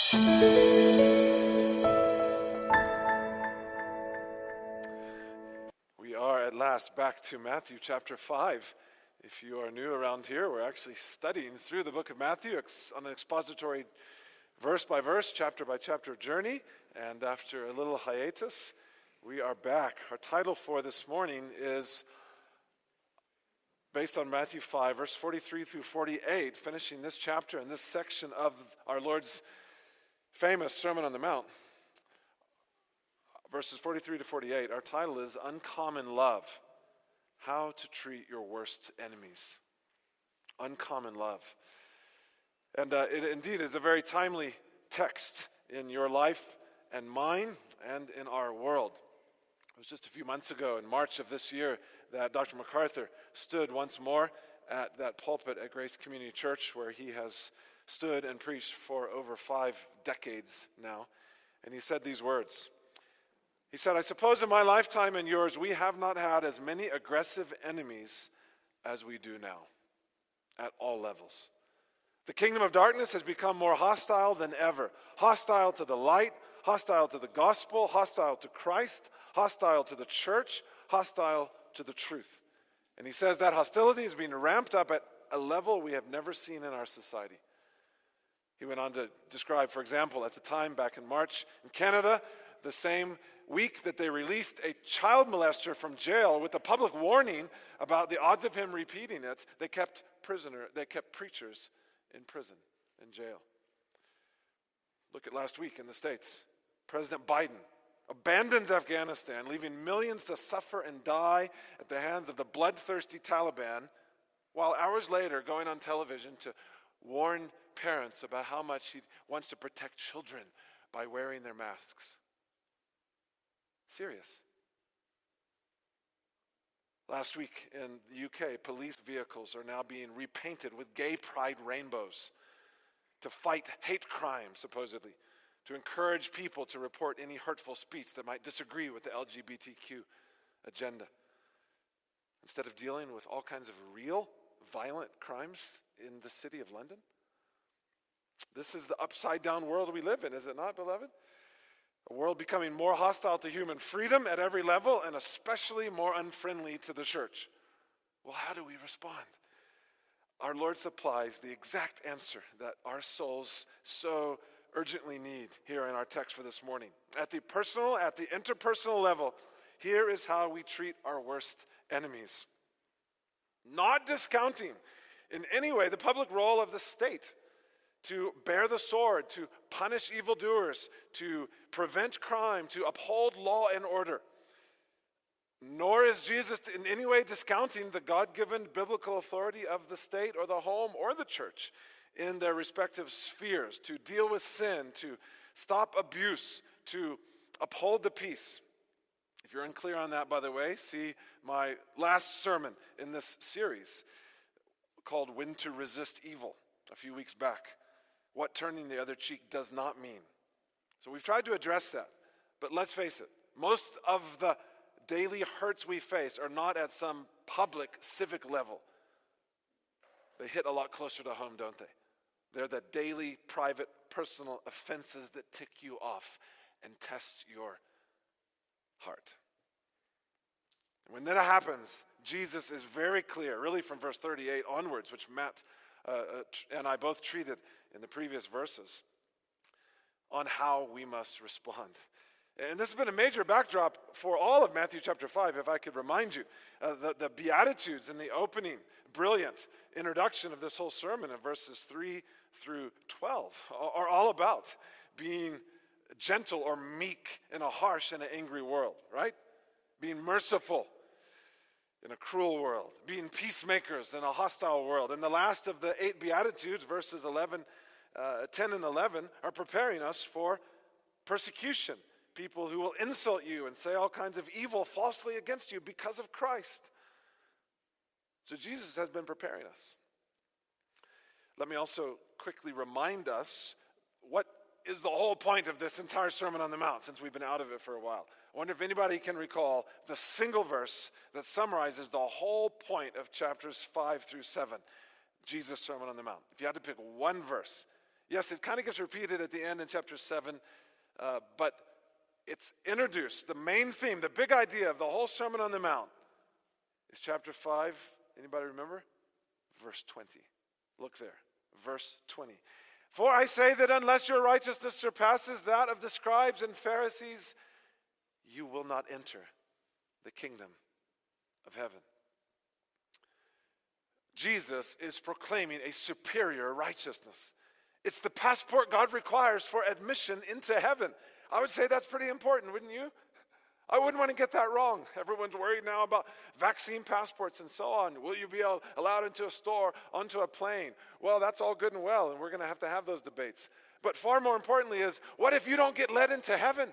We are at last back to Matthew chapter 5. If you are new around here, we're actually studying through the book of Matthew on an expository verse by verse, chapter by chapter journey. And after a little hiatus, we are back. Our title for this morning is based on Matthew 5, verse 43 through 48, finishing this chapter and this section of our Lord's famous Sermon on the Mount. Verses 43 to 48, our title is Uncommon Love, How to Treat Your Worst Enemies. Uncommon love. And it indeed is a very timely text in your life and mine and in our world. It was just a few months ago in March of this year that Dr. MacArthur stood once more at that pulpit at Grace Community Church, where he has stood and preached for over 5 decades now. And he said these words. He said, "I suppose in my lifetime and yours, we have not had as many aggressive enemies as we do now, at all levels. The kingdom of darkness has become more hostile than ever. Hostile to the light, hostile to the gospel, hostile to Christ, hostile to the church, hostile to the truth." And he says that hostility is being ramped up at a level we have never seen in our society. He went on to describe, for example, at the time back in March in Canada, the same week that they released a child molester from jail with a public warning about the odds of him repeating it, they kept preachers in prison, in jail. Look at last week in the States. President Biden abandons Afghanistan, leaving millions to suffer and die at the hands of the bloodthirsty Taliban, while hours later going on television to warn parents about how much he wants to protect children by wearing their masks. Serious. Last week in the UK, police vehicles are now being repainted with gay pride rainbows to fight hate crime, supposedly, to encourage people to report any hurtful speech that might disagree with the LGBTQ agenda. Instead of dealing with all kinds of real violent crimes in the city of London. This is the upside-down world we live in, is it not, beloved? A world becoming more hostile to human freedom at every level and especially more unfriendly to the church. Well, how do we respond? Our Lord supplies the exact answer that our souls so urgently need here in our text for this morning. At the personal, at the interpersonal level, here is how we treat our worst enemies. Not discounting in any way the public role of the state to bear the sword, to punish evildoers, to prevent crime, to uphold law and order. Nor is Jesus in any way discounting the God-given biblical authority of the state or the home or the church in their respective spheres to deal with sin, to stop abuse, to uphold the peace. If you're unclear on that, by the way, see my last sermon in this series called When to Resist Evil a few weeks back. What turning the other cheek does not mean. So we've tried to address that. But let's face it, most of the daily hurts we face are not at some public, civic level. They hit a lot closer to home, don't they? They're the daily, private, personal offenses that tick you off and test your heart. And when that happens, Jesus is very clear, really from verse 38 onwards, which Matt and I both treated in the previous verses, on how we must respond. And this has been a major backdrop for all of Matthew chapter 5, if I could remind you. The Beatitudes in the opening, brilliant introduction of this whole sermon in verses 3 through 12 are all about being gentle or meek in a harsh and an angry world, right? Being merciful in a cruel world, being peacemakers in a hostile world. And the last of the 8 Beatitudes, verses 10 and 11, are preparing us for persecution. People who will insult you and say all kinds of evil falsely against you because of Christ. So Jesus has been preparing us. Let me also quickly remind us what is the whole point of this entire Sermon on the Mount, since we've been out of it for a while. I wonder if anybody can recall the single verse that summarizes the whole point of chapters 5 through 7, Jesus' Sermon on the Mount. If you had to pick one verse, Yes, it kind of gets repeated at the end in chapter 7, but it's introduced. The main theme, the big idea of the whole Sermon on the Mount is chapter 5. Anybody remember? Verse 20. Look there. Verse 20. For I say that unless your righteousness surpasses that of the scribes and Pharisees, you will not enter the kingdom of heaven. Jesus is proclaiming a superior righteousness. It's the passport God requires for admission into heaven. I would say that's pretty important, wouldn't you? I wouldn't want to get that wrong. Everyone's worried now about vaccine passports and so on. Will you be allowed into a store, onto a plane? Well, that's all good and well, and we're going to have those debates. But far more importantly is, what if you don't get led into heaven?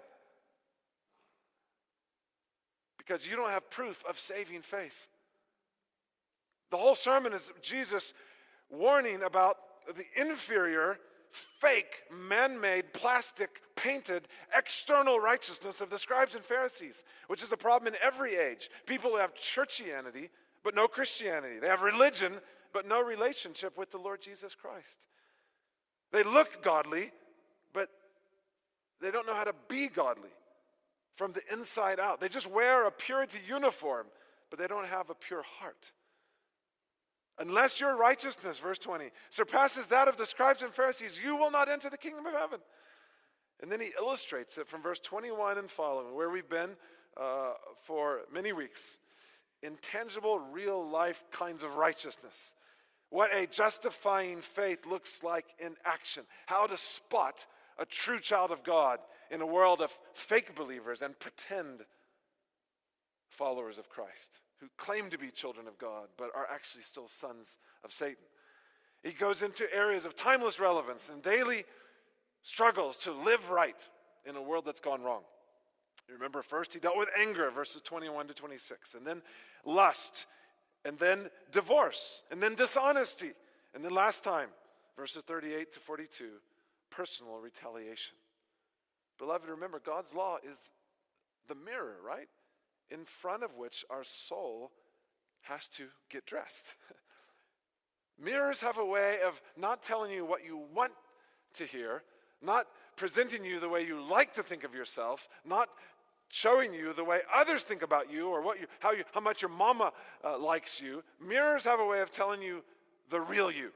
Because you don't have proof of saving faith. The whole sermon is Jesus warning about the inferior, fake, man-made, plastic, painted, external righteousness of the scribes and Pharisees, which is a problem in every age. People who have churchianity, but no Christianity. They have religion, but no relationship with the Lord Jesus Christ. They look godly, but they don't know how to be godly from the inside out. They just wear a purity uniform, but they don't have a pure heart. Unless your righteousness, verse 20, surpasses that of the scribes and Pharisees, you will not enter the kingdom of heaven. And then he illustrates it from verse 21 and following, where we've been for many weeks. Intangible, real-life kinds of righteousness. What a justifying faith looks like in action. How to spot a true child of God in a world of fake believers and pretend followers of Christ, who claim to be children of God, but are actually still sons of Satan. He goes into areas of timeless relevance and daily struggles to live right in a world that's gone wrong. You remember first he dealt with anger, verses 21 to 26, and then lust, and then divorce, and then dishonesty, and then last time, verses 38 to 42, personal retaliation. Beloved, remember, God's law is the mirror, right? In front of which our soul has to get dressed. Mirrors have a way of not telling you what you want to hear, not presenting you the way you like to think of yourself, not showing you the way others think about you or how much your mama likes you. Mirrors have a way of telling you the real you,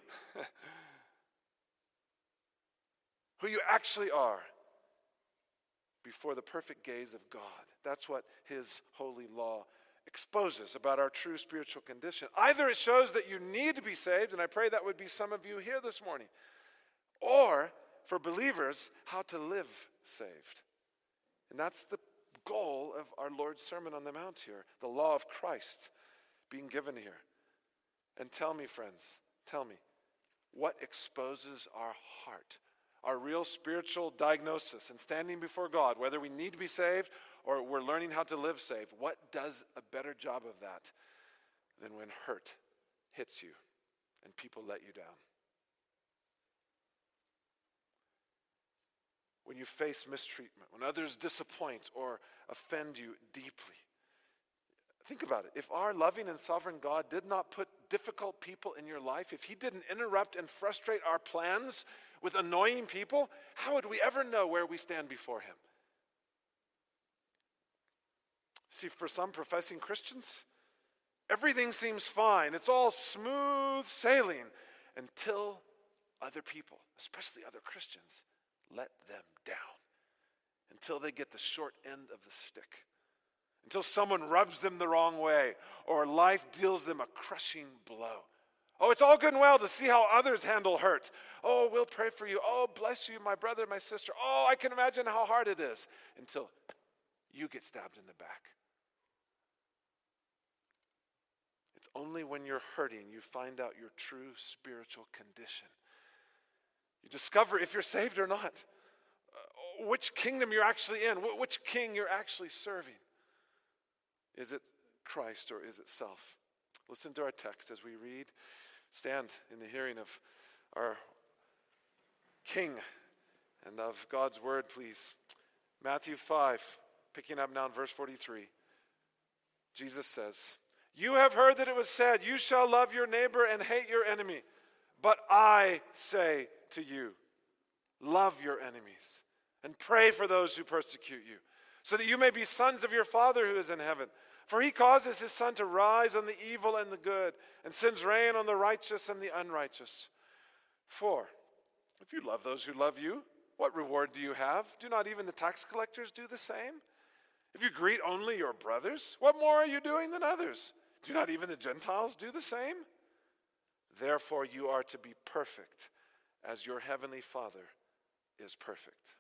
who you actually are before the perfect gaze of God. That's what his holy law exposes about our true spiritual condition. Either it shows that you need to be saved, and I pray that would be some of you here this morning, or for believers, how to live saved. And that's the goal of our Lord's Sermon on the Mount here, the law of Christ being given here. And tell me, friends, what exposes our heart, our real spiritual diagnosis and standing before God, whether we need to be saved or we're learning how to live saved? What does a better job of that than when hurt hits you and people let you down? When you face mistreatment, when others disappoint or offend you deeply. Think about it. If our loving and sovereign God did not put difficult people in your life, if he didn't interrupt and frustrate our plans with annoying people, how would we ever know where we stand before him? See, for some professing Christians, everything seems fine. It's all smooth sailing until other people, especially other Christians, let them down. Until they get the short end of the stick. Until someone rubs them the wrong way or life deals them a crushing blow. Oh, it's all good and well to see how others handle hurt. Oh, we'll pray for you. Oh, bless you, my brother, my sister. Oh, I can imagine how hard it is. Until you get stabbed in the back. It's only when you're hurting you find out your true spiritual condition. You discover if you're saved or not. Which kingdom you're actually in. Which king you're actually serving. Is it Christ or is it self? Listen to our text as we read. Stand in the hearing of our King and of God's word, please. Matthew 5, picking up now in verse 43. Jesus says, "You have heard that it was said, 'You shall love your neighbor and hate your enemy.' But I say to you, Love your enemies and pray for those who persecute you, so that you may be sons of your Father who is in heaven. For he causes his sun to rise on the evil and the good, and sends rain on the righteous and the unrighteous. For if you love those who love you, what reward do you have? Do not even the tax collectors do the same? If you greet only your brothers, what more are you doing than others? Do not even the Gentiles do the same? Therefore you are to be perfect, as your heavenly Father is perfect.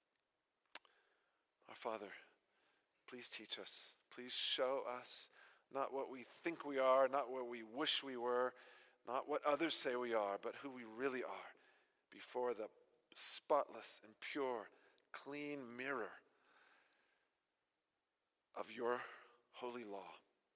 Our Father, please teach us. Please show us not what we think we are, not what we wish we were, not what others say we are, but who we really are before the spotless and pure, clean mirror of your holy law.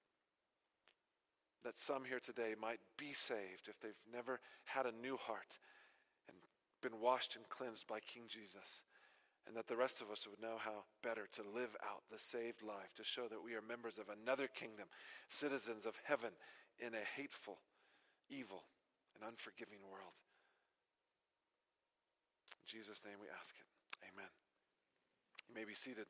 That some here today might be saved if they've never had a new heart and been washed and cleansed by King Jesus. And that the rest of us would know how better to live out the saved life, to show that we are members of another kingdom, citizens of heaven in a hateful, evil, and unforgiving world. In Jesus' name we ask it. Amen. You may be seated.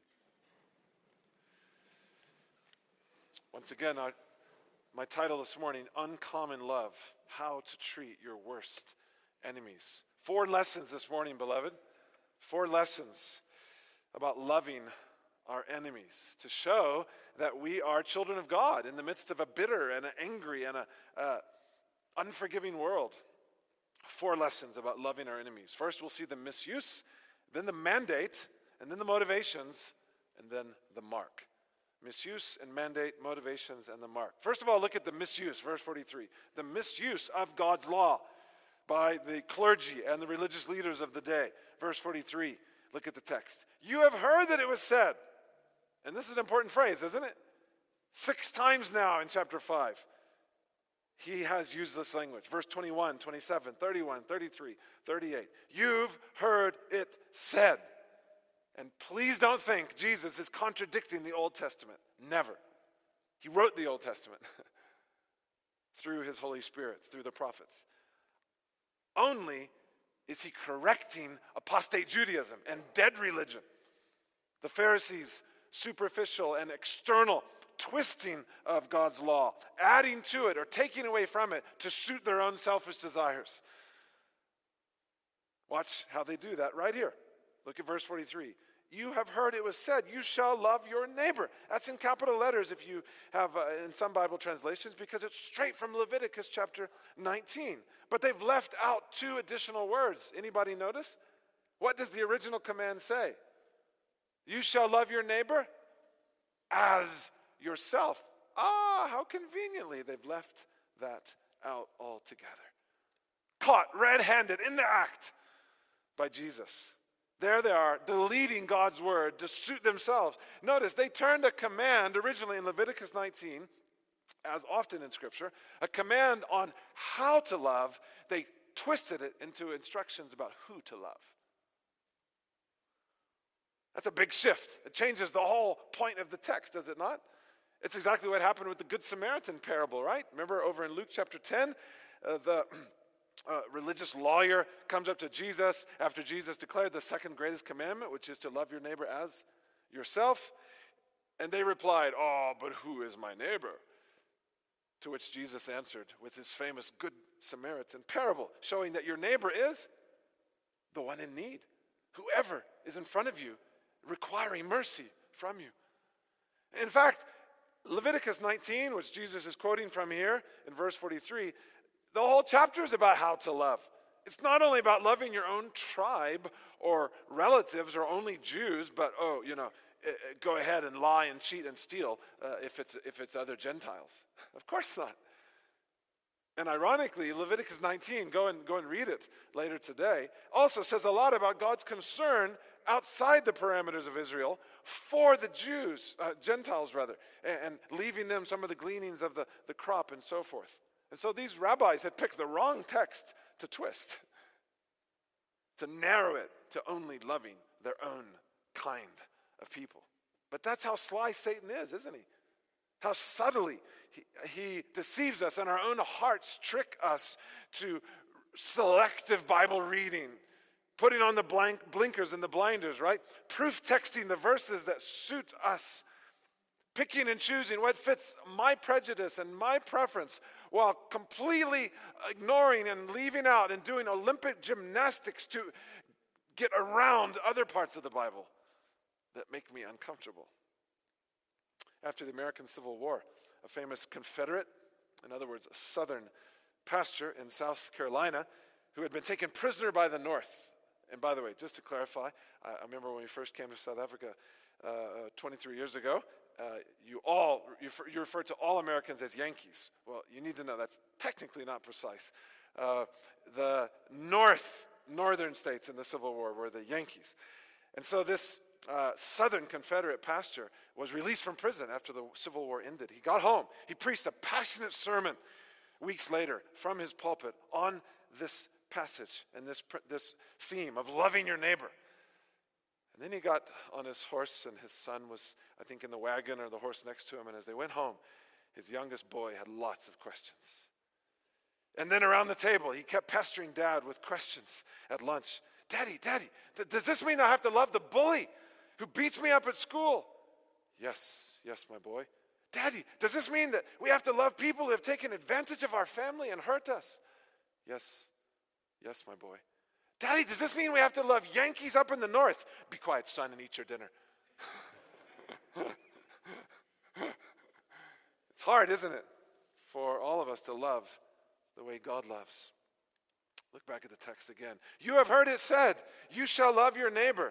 Once again, my title this morning, Uncommon Love, How to Treat Your Worst Enemies. 4 lessons this morning, beloved. 4 lessons about loving our enemies to show that we are children of God in the midst of a bitter and an angry and a unforgiving world. 4 lessons about loving our enemies. First, we'll see the misuse, then the mandate, and then the motivations, and then the mark. Misuse and mandate, motivations, and the mark. First of all, look at the misuse, verse 43. The misuse of God's law by the clergy and the religious leaders of the day. Verse 43, look at the text. You have heard that it was said, and this is an important phrase, isn't it? 6 times now in chapter 5. He has used this language. Verse 21, 27, 31, 33, 38. You've heard it said. And please don't think Jesus is contradicting the Old Testament. Never. He wrote the Old Testament through his Holy Spirit, through the prophets. Only is he correcting apostate Judaism and dead religion. The Pharisees' superficial and external twisting of God's law, adding to it or taking away from it to suit their own selfish desires. Watch how they do that right here. Look at verse 43. You have heard it was said, you shall love your neighbor. That's in capital letters if you have in some Bible translations, because it's straight from Leviticus chapter 19. But they've left out 2 additional words. Anybody notice? What does the original command say? You shall love your neighbor as yourself. How conveniently they've left that out altogether. Caught red-handed in the act by Jesus. There they are, deleting God's word to suit themselves. Notice, they turned a command originally in Leviticus 19, as often in Scripture, a command on how to love. They twisted it into instructions about who to love. That's a big shift. It changes the whole point of the text, does it not? It's exactly what happened with the Good Samaritan parable, right? Remember over in Luke chapter 10, the religious lawyer comes up to Jesus after Jesus declared the second greatest commandment, which is to love your neighbor as yourself. And they replied, but who is my neighbor? To which Jesus answered with his famous Good Samaritan parable, showing that your neighbor is the one in need. Whoever is in front of you requiring mercy from you. In fact, Leviticus 19, which Jesus is quoting from here in verse 43, the whole chapter is about how to love. It's not only about loving your own tribe or relatives or only Jews, but, go ahead and lie and cheat and steal if it's other Gentiles. Of course not. And ironically, Leviticus 19, go and read it later today, also says a lot about God's concern outside the parameters of Israel for the Jews, Gentiles rather, and leaving them some of the gleanings of the crop and so forth. And so these rabbis had picked the wrong text to twist, to narrow it to only loving their own kind of people. But that's how sly Satan is, isn't he? How subtly he deceives us, and our own hearts trick us to selective Bible reading putting on the blinkers and the blinders, right? Proof texting the verses that suit us. Picking and choosing what fits my prejudice and my preference while completely ignoring and leaving out and doing Olympic gymnastics to get around other parts of the Bible that make me uncomfortable. After the American Civil War, a famous Confederate, in other words, a Southern pastor in South Carolina, who had been taken prisoner by the North. And by the way, just to clarify, I remember when we first came to South Africa 23 years ago, you refer to all Americans as Yankees. Well, you need to know that's technically not precise. The northern states in the Civil War were the Yankees. And so this Southern Confederate pastor was released from prison after the Civil War ended. He got home. He preached a passionate sermon weeks later from his pulpit on this passage and this theme of loving your neighbor. And then he got on his horse, and his son was, I think, in the wagon or the horse next to him. And as they went home, his youngest boy had lots of questions. And then around the table, he kept pestering Dad with questions at lunch. Daddy, does this mean I have to love the bully who beats me up at school? Yes, my boy. Daddy, does this mean that we have to love people who have taken advantage of our family and hurt us? Yes, my boy. Daddy, does this mean we have to love Yankees up in the north? Be quiet, son, and eat your dinner. It's hard, isn't it, for all of us to love the way God loves. Look back at the text again. You have heard it said, you shall love your neighbor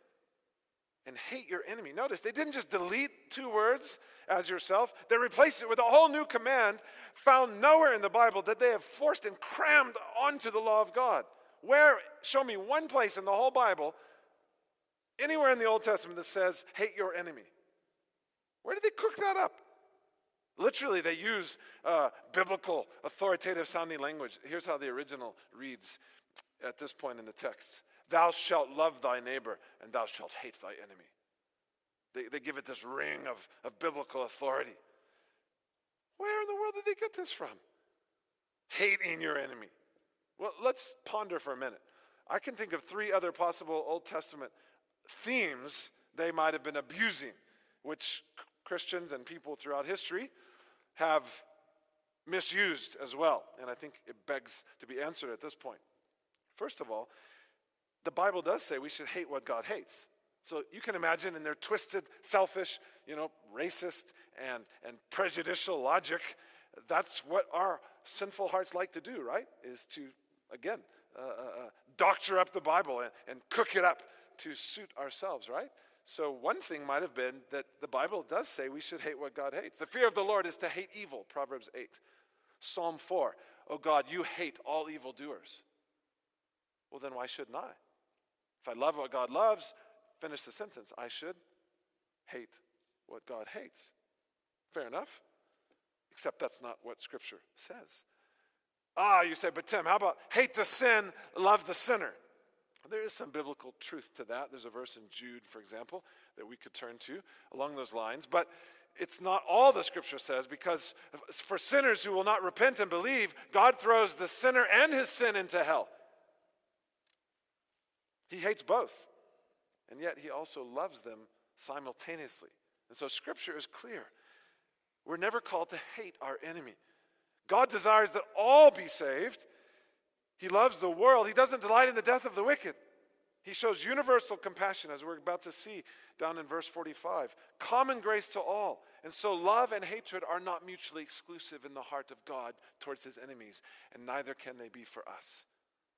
and hate your enemy. Notice, they didn't just delete two words, as yourself. They replaced it with a whole new command found nowhere in the Bible that they have forced and crammed onto the law of God. Where, show me one place in the whole Bible, anywhere in the Old Testament that says, hate your enemy. Where did they cook that up? Literally, they use biblical, authoritative sounding language. Here's how the original reads at this point in the text. Thou shalt love thy neighbor, and thou shalt hate thy enemy. They give it this ring of biblical authority. Where in the world did they get this from? Hating your enemy. Well, let's ponder for a minute. I can think of 3 other possible Old Testament themes they might have been abusing, which Christians and people throughout history have misused as well. And I think it begs to be answered at this point. First of all, the Bible does say we should hate what God hates. So you can imagine in their twisted, selfish, racist and prejudicial logic, that's what our sinful hearts like to do, right? Is to, again, doctor up the Bible and cook it up to suit ourselves, right? So one thing might have been that the Bible does say we should hate what God hates. The fear of the Lord is to hate evil, Proverbs 8. Psalm 4, oh God, you hate all evildoers. Well, then why shouldn't I? If I love what God loves, finish the sentence, I should hate what God hates. Fair enough. Except that's not what Scripture says. You say, but Tim, how about hate the sin, love the sinner? There is some biblical truth to that. There's a verse in Jude, for example, that we could turn to along those lines. But it's not all the Scripture says, because for sinners who will not repent and believe, God throws the sinner and his sin into hell. He hates both, and yet he also loves them simultaneously. And so Scripture is clear. We're never called to hate our enemy. God desires that all be saved. He loves the world. He doesn't delight in the death of the wicked. He shows universal compassion, as we're about to see down in verse 45. Common grace to all. And so love and hatred are not mutually exclusive in the heart of God towards his enemies, and neither can they be for us.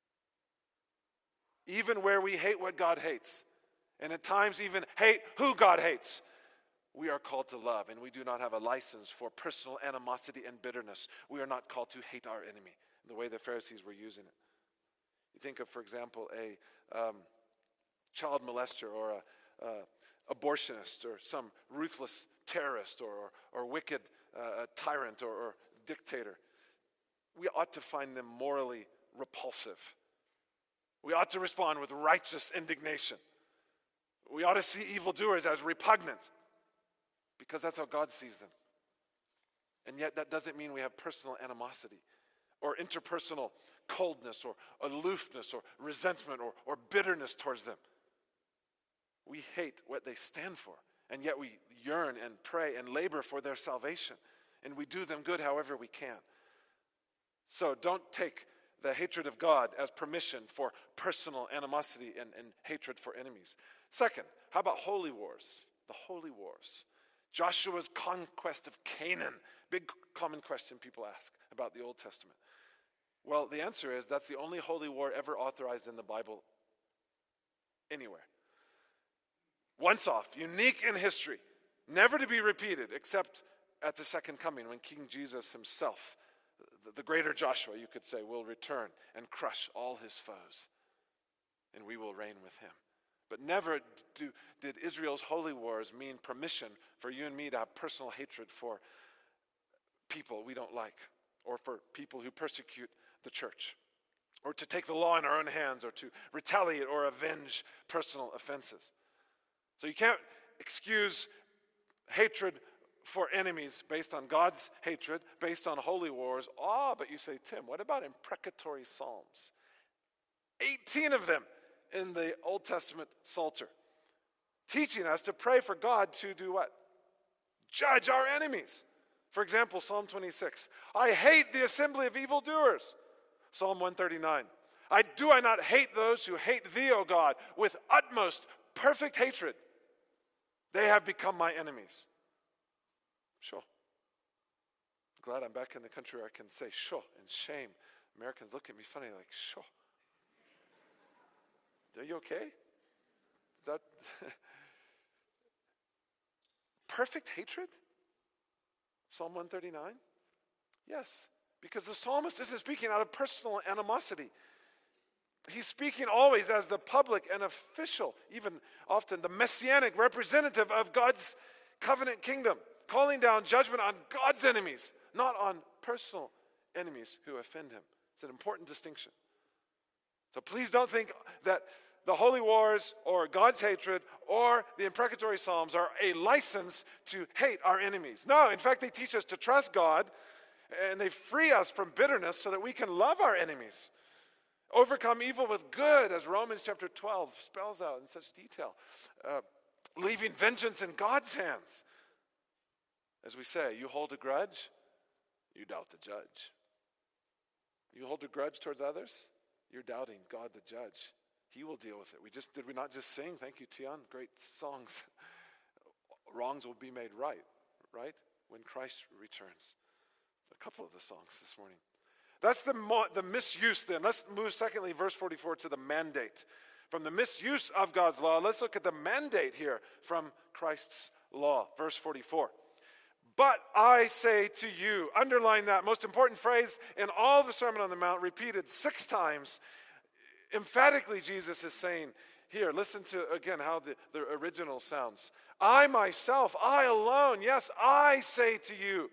Even where we hate what God hates, and at times even hate who God hates, we are called to love, and we do not have a license for personal animosity and bitterness. We are not called to hate our enemy the way the Pharisees were using it. You think of, for example, a child molester or a abortionist or some ruthless terrorist or wicked tyrant or dictator. We ought to find them morally repulsive. We ought to respond with righteous indignation. We ought to see evildoers as repugnant, because that's how God sees them. And yet that doesn't mean we have personal animosity or interpersonal coldness or aloofness or resentment or bitterness towards them. We hate what they stand for, and yet we yearn and pray and labor for their salvation, and we do them good however we can. So don't take the hatred of God as permission for personal animosity and hatred for enemies. Second, how about holy wars? The holy wars. Joshua's conquest of Canaan. Big common question people ask about the Old Testament. Well, the answer is that's the only holy war ever authorized in the Bible anywhere. Once off, unique in history, never to be repeated except at the second coming when King Jesus himself, the greater Joshua, you could say, will return and crush all his foes, and we will reign with him. But never did Israel's holy wars mean permission for you and me to have personal hatred for people we don't like, or for people who persecute the church, or to take the law in our own hands, or to retaliate or avenge personal offenses. So you can't excuse hatred for enemies based on God's hatred, based on holy wars. But you say, Tim, what about imprecatory psalms? 18 of them in the Old Testament Psalter, teaching us to pray for God to do what? Judge our enemies. For example, Psalm 26. I hate the assembly of evildoers. Psalm 139. Do I not hate those who hate thee, O God, with utmost perfect hatred? They have become my enemies. Sure. Glad I'm back in the country where I can say sure and shame. Americans look at me funny like, sure. Are you okay? Is that perfect hatred? Psalm 139? Yes, because the psalmist isn't speaking out of personal animosity. He's speaking always as the public and official, even often the messianic representative of God's covenant kingdom, calling down judgment on God's enemies, not on personal enemies who offend him. It's an important distinction. So please don't think that the holy wars or God's hatred or the imprecatory psalms are a license to hate our enemies. No, in fact, they teach us to trust God, and they free us from bitterness so that we can love our enemies. Overcome evil with good, as Romans chapter 12 spells out in such detail. Leaving vengeance in God's hands. As we say, you hold a grudge, you doubt the judge. You hold a grudge towards others, you're doubting God the judge. He will deal with it. Did we not just sing? Thank you, Tian. Great songs. Wrongs will be made right? When Christ returns. A couple of the songs this morning. That's the misuse then. Let's move secondly, verse 44, to the mandate. From the misuse of God's law, let's look at the mandate here from Christ's law. Verse 44. But I say to you, underline that most important phrase in all the Sermon on the Mount, repeated 6 times. Emphatically, Jesus is saying here, listen to again how the original sounds. I myself, I alone, yes, I say to you.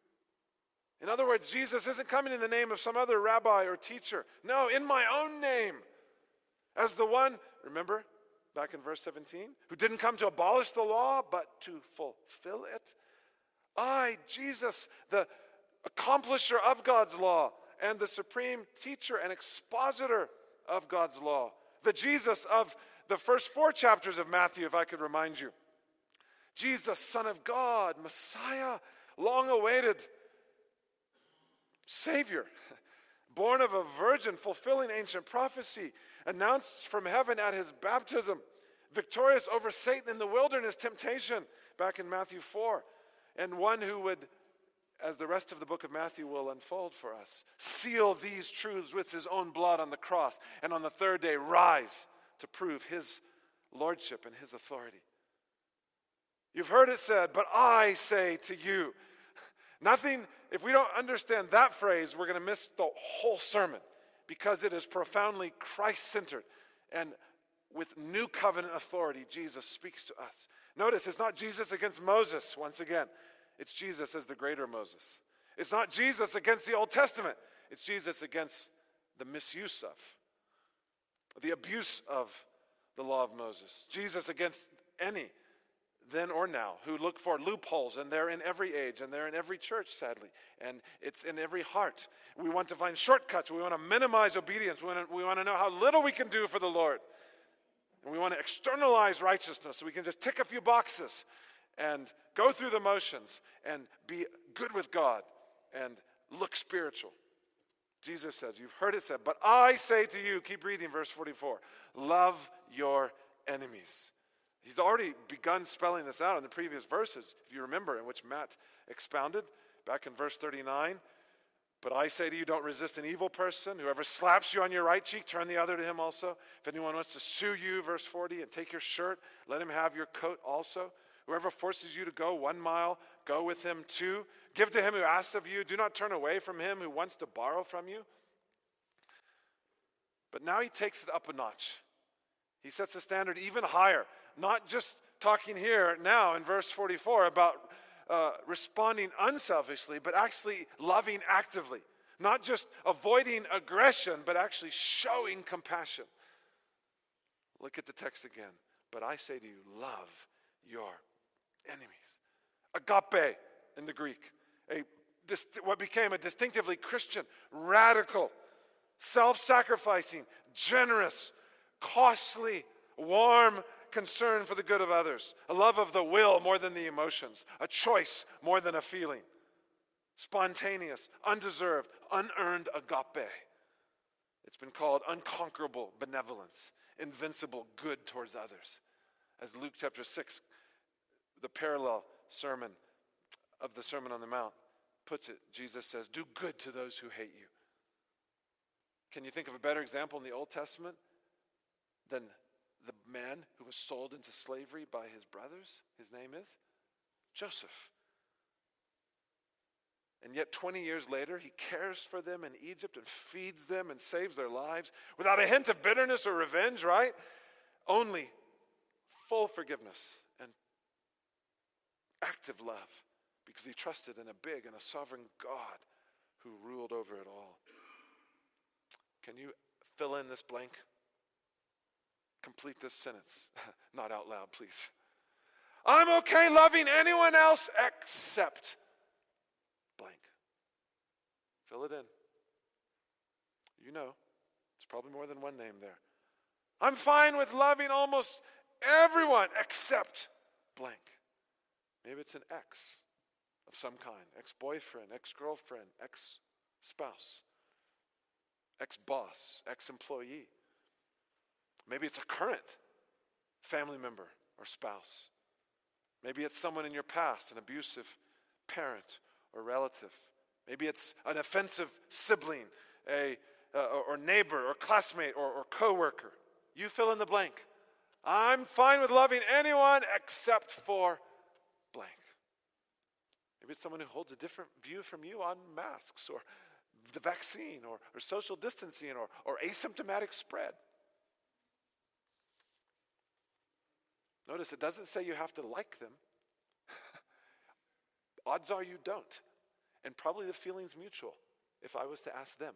In other words, Jesus isn't coming in the name of some other rabbi or teacher. No, in my own name. As the one, remember, back in verse 17, who didn't come to abolish the law, but to fulfill it. I, Jesus, the accomplisher of God's law and the supreme teacher and expositor of God's law. The Jesus of the first 4 chapters of Matthew, if I could remind you. Jesus, Son of God, Messiah, long awaited Savior, born of a virgin, fulfilling ancient prophecy, announced from heaven at his baptism, victorious over Satan in the wilderness temptation, back in Matthew 4, and one who would, as the rest of the book of Matthew will unfold for us, seal these truths with his own blood on the cross, and on the 3rd day rise to prove his lordship and his authority. You've heard it said, but I say to you. Nothing, if we don't understand that phrase, we're going to miss the whole sermon, because it is profoundly Christ-centered, and with new covenant authority, Jesus speaks to us. Notice, it's not Jesus against Moses, once again. It's Jesus as the greater Moses. It's not Jesus against the Old Testament. It's Jesus against the misuse of, the abuse of the law of Moses. Jesus against any then or now, who look for loopholes, and they're in every age, and they're in every church, sadly, and it's in every heart. We want to find shortcuts. We want to minimize obedience. We want to know how little we can do for the Lord. And we want to externalize righteousness so we can just tick a few boxes and go through the motions and be good with God and look spiritual. Jesus says, you've heard it said, but I say to you, keep reading verse 44, love your enemies. He's already begun spelling this out in the previous verses, if you remember, in which Matt expounded back in verse 39. But I say to you, don't resist an evil person. Whoever slaps you on your right cheek, turn the other to him also. If anyone wants to sue you, verse 40, and take your shirt, let him have your coat also. Whoever forces you to go 1 mile, go with him 2. Give to him who asks of you. Do not turn away from him who wants to borrow from you. But now he takes it up a notch. He sets the standard even higher. Not just talking here now in verse 44 about responding unselfishly, but actually loving actively. Not just avoiding aggression, but actually showing compassion. Look at the text again. But I say to you, love your enemies. Agape in the Greek. What became a distinctively Christian, radical, self-sacrificing, generous, costly, warm concern for the good of others. A love of the will more than the emotions. A choice more than a feeling. Spontaneous, undeserved, unearned agape. It's been called unconquerable benevolence, invincible good towards others. As Luke chapter 6, the parallel sermon of the Sermon on the Mount puts it, Jesus says, do good to those who hate you. Can you think of a better example in the Old Testament than the man who was sold into slavery by his brothers? His name is Joseph. And yet 20 years later, he cares for them in Egypt and feeds them and saves their lives without a hint of bitterness or revenge, right? Only full forgiveness and active love because he trusted in a big and a sovereign God who ruled over it all. Can you fill in this blank? Complete this sentence. Not out loud, please. I'm okay loving anyone else except blank. Fill it in. You know, it's probably more than one name there. I'm fine with loving almost everyone except blank. Maybe it's an ex of some kind. Ex-boyfriend, ex-girlfriend, ex-spouse, ex-boss, ex-employee. Maybe it's a current family member or spouse. Maybe it's someone in your past, an abusive parent or relative. Maybe it's an offensive sibling, or neighbor or classmate or coworker. You fill in the blank. I'm fine with loving anyone except for blank. Maybe it's someone who holds a different view from you on masks or the vaccine or social distancing or asymptomatic spread. Notice it doesn't say you have to like them. Odds are you don't. And probably the feeling's mutual if I was to ask them.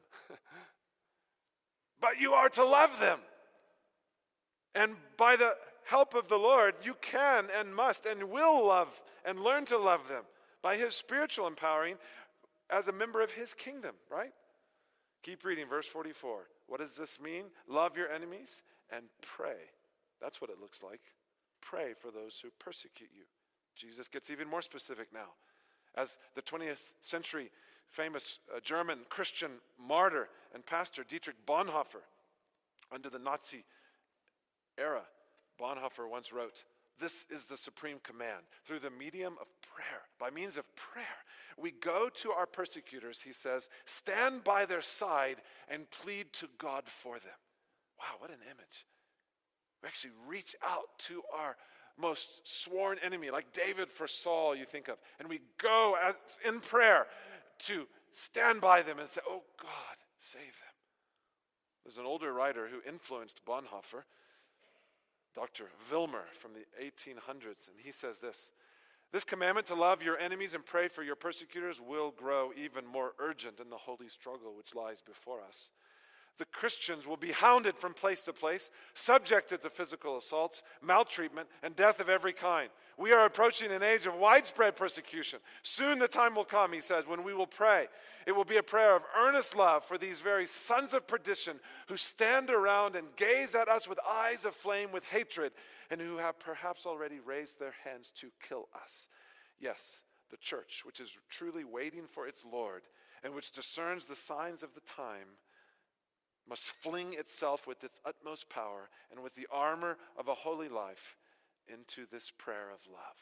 But you are to love them. And by the help of the Lord, you can and must and will love and learn to love them by his spiritual empowering as a member of his kingdom, right? Keep reading, verse 44. What does this mean? Love your enemies and pray. That's what it looks like. Pray for those who persecute you. Jesus gets even more specific now. As the 20th century famous German Christian martyr and pastor Dietrich Bonhoeffer, under the Nazi era, Bonhoeffer once wrote, "This is the supreme command. Through the medium of prayer, by means of prayer, we go to our persecutors," he says, "stand by their side and plead to God for them." Wow, what an image. We actually reach out to our most sworn enemy, like David for Saul, you think of. And we go in prayer to stand by them and say, "Oh God, save them." There's an older writer who influenced Bonhoeffer, Dr. Wilmer from the 1800s, and he says this: "This commandment to love your enemies and pray for your persecutors will grow even more urgent in the holy struggle which lies before us. The Christians will be hounded from place to place, subjected to physical assaults, maltreatment, and death of every kind. We are approaching an age of widespread persecution. Soon the time will come, he says, when we will pray. It will be a prayer of earnest love for these very sons of perdition who stand around and gaze at us with eyes of flame with hatred, and who have perhaps already raised their hands to kill us. Yes, the church, which is truly waiting for its Lord, and which discerns the signs of the time, must fling itself with its utmost power and with the armor of a holy life into this prayer of love.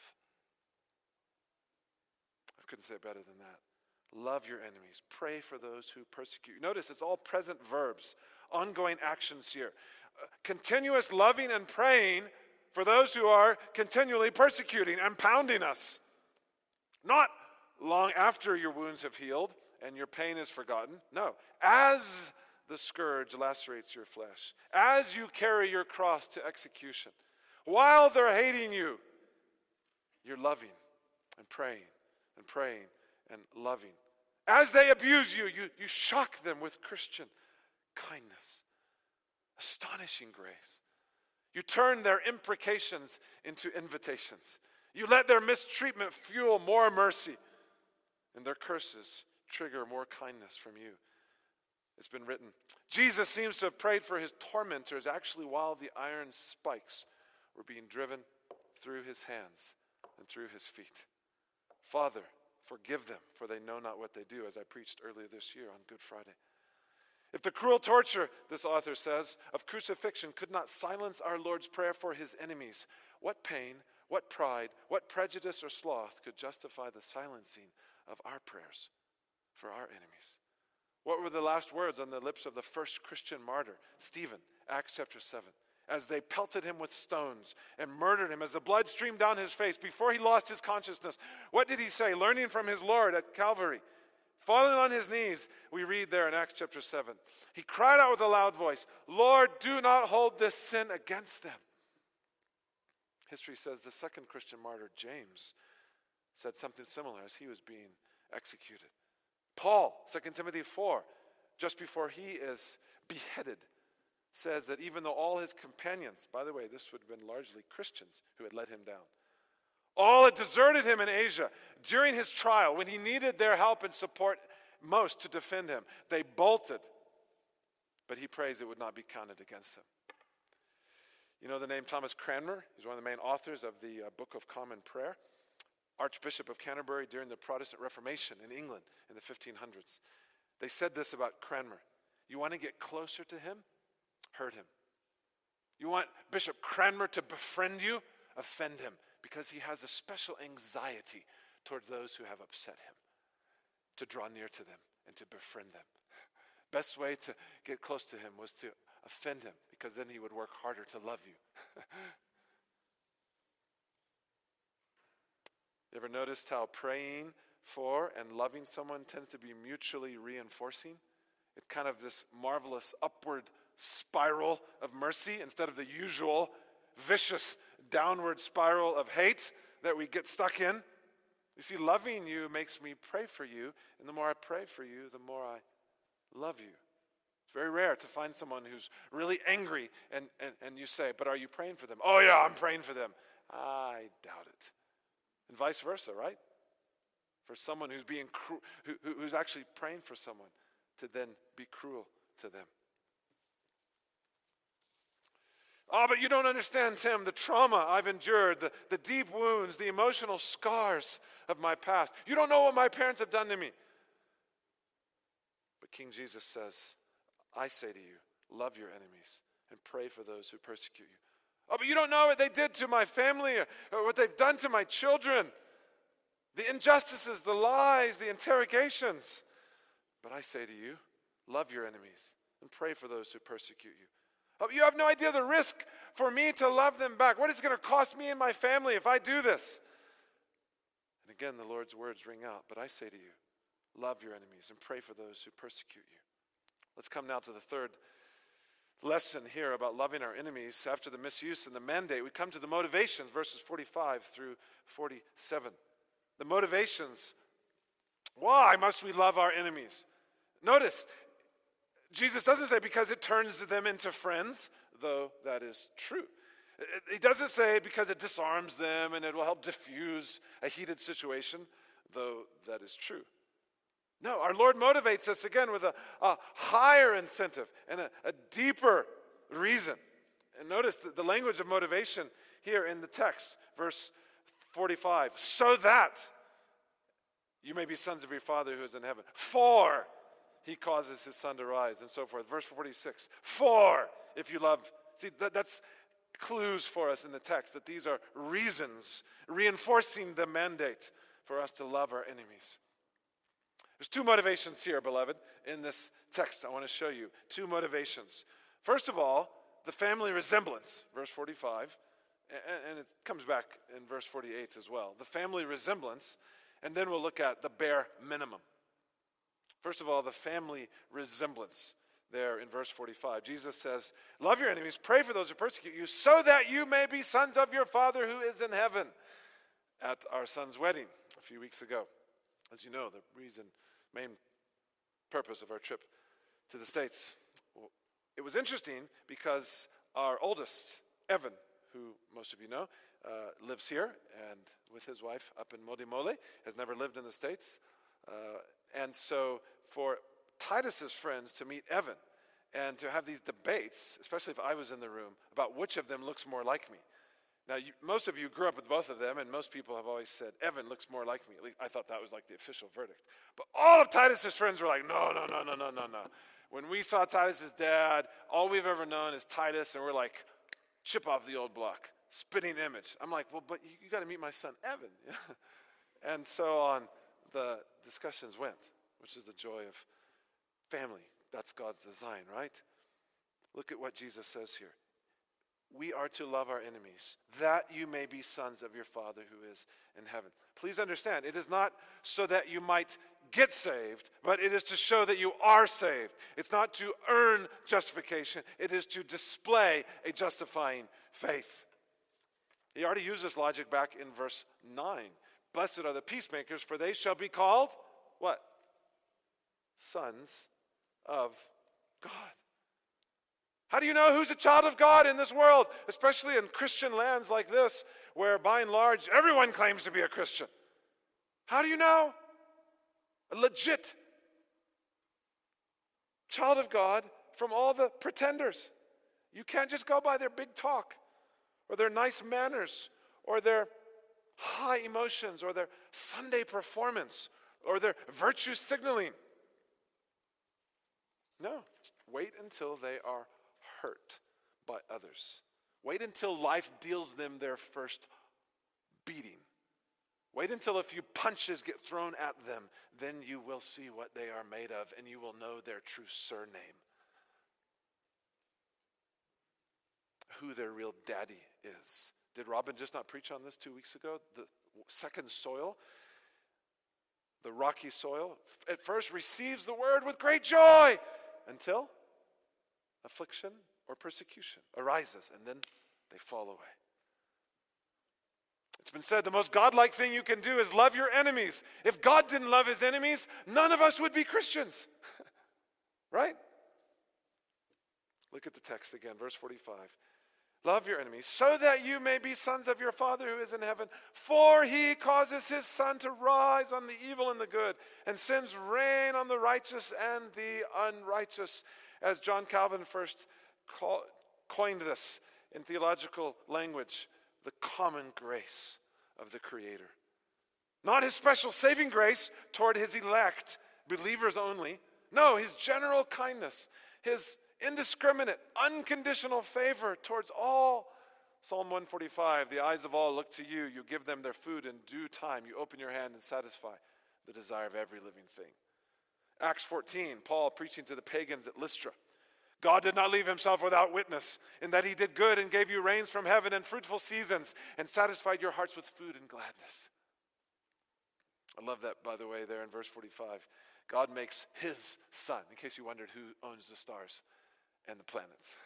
I couldn't say it better than that. Love your enemies. Pray for those who persecute you. Notice it's all present verbs, ongoing actions here. Continuous loving and praying for those who are continually persecuting and pounding us. Not long after your wounds have healed and your pain is forgotten. No, as the scourge lacerates your flesh, as you carry your cross to execution, while they're hating you, you're loving and praying and loving. As they abuse you, you shock them with Christian kindness, astonishing grace. You turn their imprecations into invitations. You let their mistreatment fuel more mercy, and their curses trigger more kindness from you. It's been written, Jesus seems to have prayed for his tormentors actually while the iron spikes were being driven through his hands and through his feet. Father, forgive them, for they know not what they do, as I preached earlier this year on Good Friday. If the cruel torture, this author says, of crucifixion could not silence our Lord's prayer for his enemies, what pain, what pride, what prejudice or sloth could justify the silencing of our prayers for our enemies? What were the last words on the lips of the first Christian martyr, Stephen, Acts chapter 7, as they pelted him with stones and murdered him as the blood streamed down his face before he lost his consciousness? What did he say, learning from his Lord at Calvary? Falling on his knees, we read there in Acts chapter 7. He cried out with a loud voice, Lord, do not hold this sin against them. History says the second Christian martyr, James, said something similar as he was being executed. Paul, 2 Timothy 4, just before he is beheaded, says that even though all his companions, by the way, this would have been largely Christians who had let him down, all had deserted him in Asia during his trial when he needed their help and support most to defend him. They bolted, but he prays it would not be counted against them. You know the name Thomas Cranmer? He's one of the main authors of the Book of Common Prayer. Archbishop of Canterbury during the Protestant Reformation in England in the 1500s. They said this about Cranmer. You want to get closer to him? Hurt him. You want Bishop Cranmer to befriend you? Offend him, because he has a special anxiety toward those who have upset him, to draw near to them and to befriend them. Best way to get close to him was to offend him, because then he would work harder to love you. You ever noticed how praying for and loving someone tends to be mutually reinforcing? It's kind of this marvelous upward spiral of mercy instead of the usual vicious downward spiral of hate that we get stuck in. You see, loving you makes me pray for you, and the more I pray for you, the more I love you. It's very rare to find someone who's really angry and you say, but are you praying for them? Oh yeah, I'm praying for them. I doubt it. And vice versa, right? For someone who's being who's actually praying for someone to then be cruel to them. Oh, but you don't understand, Tim, the trauma I've endured, the deep wounds, the emotional scars of my past. You don't know what my parents have done to me. But King Jesus says, I say to you, love your enemies and pray for those who persecute you. Oh, but you don't know what they did to my family or what they've done to my children. The injustices, the lies, the interrogations. But I say to you, love your enemies and pray for those who persecute you. Oh, you have no idea the risk for me to love them back. What is it going to cost me and my family if I do this? And again, the Lord's words ring out. But I say to you, love your enemies and pray for those who persecute you. Let's come now to the third lesson here about loving our enemies. After the misuse and the mandate, we come to the motivations, verses 45 through 47. The motivations. Why must we love our enemies? Notice, Jesus doesn't say because it turns them into friends, though that is true. He doesn't say because it disarms them and it will help diffuse a heated situation, though that is true. No, our Lord motivates us again with a higher incentive and a deeper reason. And notice the language of motivation here in the text, verse 45. So that you may be sons of your Father who is in heaven. For he causes his sun to rise, and so forth. Verse 46. For if you love. See, that's clues for us in the text that these are reasons reinforcing the mandate for us to love our enemies. There's two motivations here, beloved, in this text I want to show you. Two motivations. First of all, the family resemblance, verse 45, and it comes back in verse 48 as well. The family resemblance, and then we'll look at the bare minimum. First of all, the family resemblance there in verse 45. Jesus says, love your enemies, pray for those who persecute you, so that you may be sons of your Father who is in heaven. At our son's wedding a few weeks ago, as you know, the main purpose of our trip to the States. It was interesting because our oldest, Evan, who most of you know, lives here and with his wife up in Modimole, has never lived in the States. And so for Titus's friends to meet Evan and to have these debates, especially if I was in the room, about which of them looks more like me. Now, most of you grew up with both of them, and most people have always said, Evan looks more like me. At least I thought that was like the official verdict. But all of Titus's friends were like, no. When we saw Titus's dad, all we've ever known is Titus, and we're like, chip off the old block, spitting image. I'm like, well, but you got to meet my son, Evan. And so on the discussions went, which is the joy of family. That's God's design, right? Look at what Jesus says here. We are to love our enemies, that you may be sons of your Father who is in heaven. Please understand, it is not so that you might get saved, but it is to show that you are saved. It's not to earn justification. It is to display a justifying faith. He already used this logic back in verse 9. Blessed are the peacemakers, for they shall be called, what? Sons of God. How do you know who's a child of God in this world, especially in Christian lands like this, where by and large everyone claims to be a Christian? How do you know? A legit child of God from all the pretenders. You can't just go by their big talk or their nice manners or their high emotions or their Sunday performance or their virtue signaling. No, wait until they are hurt by others. Wait until life deals them their first beating. Wait until a few punches get thrown at them. Then you will see what they are made of, and you will know their true surname. Who their real daddy is. Did Robin just not preach on this 2 weeks ago? The second soil, the rocky soil, at first receives the word with great joy until affliction or persecution arises, and then they fall away. It's been said the most godlike thing you can do is love your enemies. If God didn't love his enemies, none of us would be Christians. Right? Look at the text again, verse 45. Love your enemies, so that you may be sons of your Father who is in heaven. For he causes his sun to rise on the evil and the good, and sends rain on the righteous and the unrighteous. As John Calvin first coined this in theological language, the common grace of the Creator. Not his special saving grace toward his elect, believers only. No, his general kindness, his indiscriminate, unconditional favor towards all. Psalm 145, the eyes of all look to you. You give them their food in due time. You open your hand and satisfy the desire of every living thing. Acts 14, Paul preaching to the pagans at Lystra. God did not leave himself without witness, in that he did good and gave you rains from heaven and fruitful seasons, and satisfied your hearts with food and gladness. I love that, by the way, there in verse 45. God makes his sun, in case you wondered who owns the stars and the planets,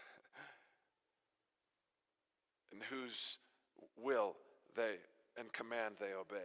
and whose will they and command they obey.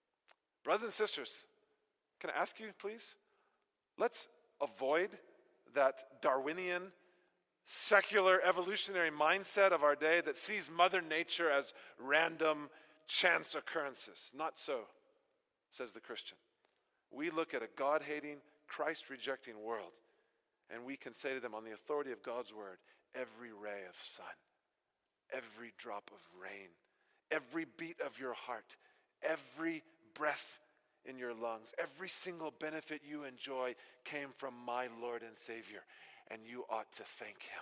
Brothers and sisters, can I ask you, please? Let's avoid that Darwinian, secular, evolutionary mindset of our day that sees Mother Nature as random chance occurrences. Not so, says the Christian. We look at a God-hating, Christ-rejecting world, and we can say to them on the authority of God's word, every ray of sun, every drop of rain, every beat of your heart, every breath in your lungs, every single benefit you enjoy came from my Lord and Savior, and you ought to thank him.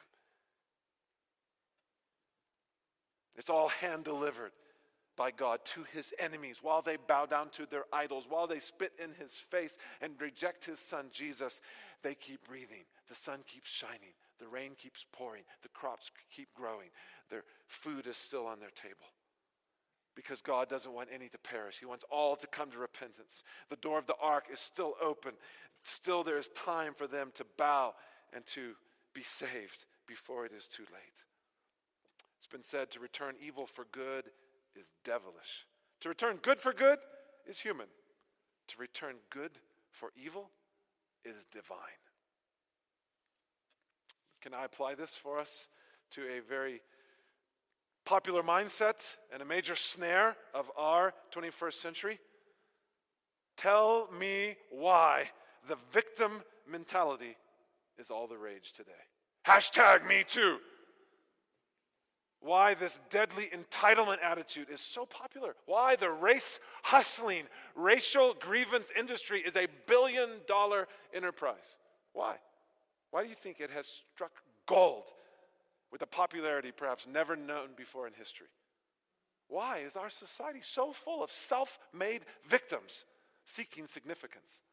It's all hand-delivered by God to his enemies while they bow down to their idols, while they spit in his face and reject his son Jesus. They keep breathing. The sun keeps shining. The rain keeps pouring. The crops keep growing. Their food is still on their table. Because God doesn't want any to perish. He wants all to come to repentance. The door of the ark is still open. Still there is time for them to bow and to be saved before it is too late. It's been said to return evil for good is devilish. To return good for good is human. To return good for evil is divine. Can I apply this for us to a very popular mindset and a major snare of our 21st century? Tell me why the victim mentality is all the rage today. Hashtag me too. Why this deadly entitlement attitude is so popular. Why the race-hustling, racial grievance industry is a billion-dollar enterprise. Why? Why do you think it has struck gold with a popularity perhaps never known before in history? Why is our society so full of self-made victims seeking significance?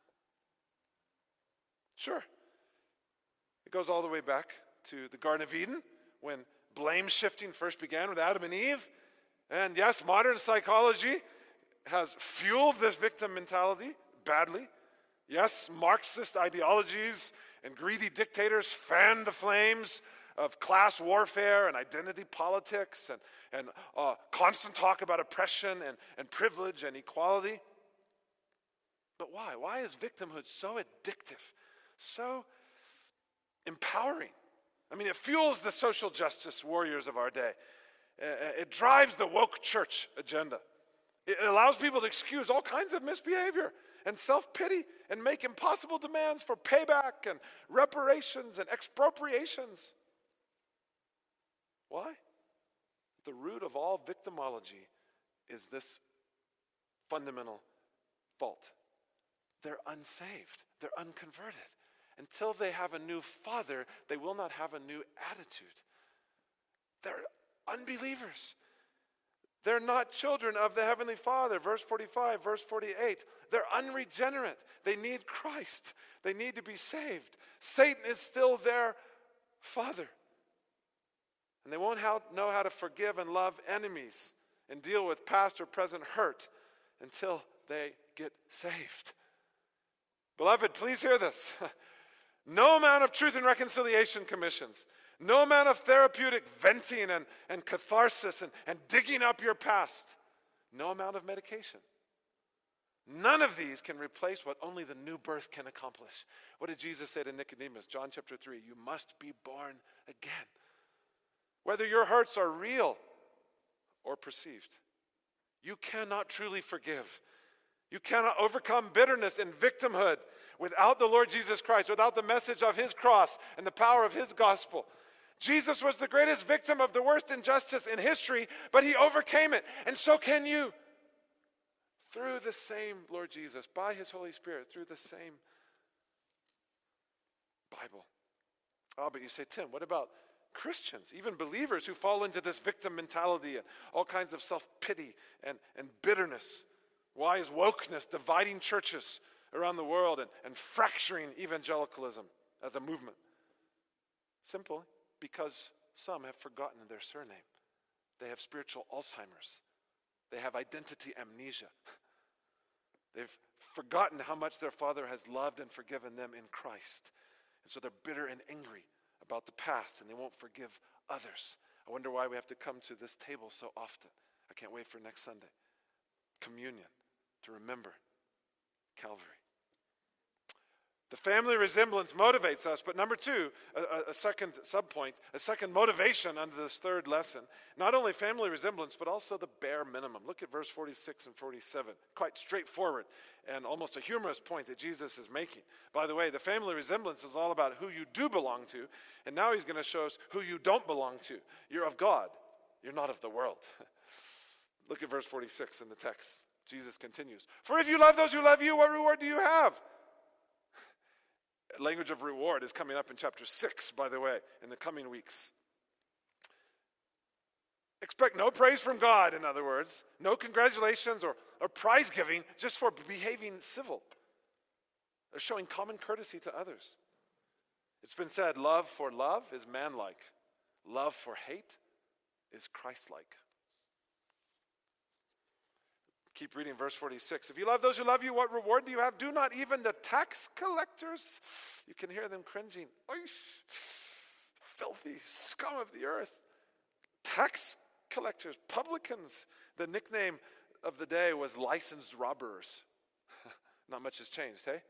Sure. It goes all the way back to the Garden of Eden when blame shifting first began with Adam and Eve. And yes, modern psychology has fueled this victim mentality badly. Yes, Marxist ideologies and greedy dictators fan the flames of class warfare and identity politics and constant talk about oppression and privilege and equality. But why? Why is victimhood so addictive, so empowering? I mean, it fuels the social justice warriors of our day. It drives the woke church agenda. It allows people to excuse all kinds of misbehavior and self-pity and make impossible demands for payback and reparations and expropriations. Why? The root of all victimology is this fundamental fault. They're unsaved. They're unconverted. Until they have a new father, they will not have a new attitude. They're unbelievers. They're not children of the Heavenly Father. Verse 45, verse 48. They're unregenerate. They need Christ. They need to be saved. Satan is still their father. And they won't know how to forgive and love enemies and deal with past or present hurt until they get saved. Beloved, please hear this. No amount of truth and reconciliation commissions, no amount of therapeutic venting and catharsis and digging up your past, no amount of medication. None of these can replace what only the new birth can accomplish. What did Jesus say to Nicodemus? John chapter 3, you must be born again. Whether your hurts are real or perceived, you cannot truly forgive. You cannot overcome bitterness and victimhood without the Lord Jesus Christ, without the message of his cross and the power of his gospel. Jesus was the greatest victim of the worst injustice in history, but he overcame it, and so can you. Through the same Lord Jesus, by his Holy Spirit, through the same Bible. Oh, but you say, Tim, what about Christians, even believers who fall into this victim mentality and all kinds of self-pity and bitterness? Why is wokeness dividing churches around the world and fracturing evangelicalism as a movement? Simple, because some have forgotten their surname. They have spiritual Alzheimer's. They have identity amnesia. They've forgotten how much their Father has loved and forgiven them in Christ. And so they're bitter and angry about the past, and they won't forgive others. I wonder why we have to come to this table so often. I can't wait for next Sunday. Communion, to remember Calvary. The family resemblance motivates us, but number two, a second subpoint, a second motivation under this third lesson, not only family resemblance, but also the bare minimum. Look at verse 46 and 47. Quite straightforward and almost a humorous point that Jesus is making. By the way, the family resemblance is all about who you do belong to, and now he's going to show us who you don't belong to. You're of God. You're not of the world. Look at verse 46 in the text. Jesus continues, "For if you love those who love you, what reward do you have?" Language of reward is coming up in chapter 6, by the way, in the coming weeks. Expect no praise from God, in other words, no congratulations or prize giving just for behaving civil or showing common courtesy to others. It's been said, love for love is manlike. Love for hate is Christ-like. Keep reading verse 46. If you love those who love you, what reward do you have? Do not even the tax collectors? You can hear them cringing. Oish, filthy scum of the earth. Tax collectors, publicans. The nickname of the day was licensed robbers. Not much has changed, hey?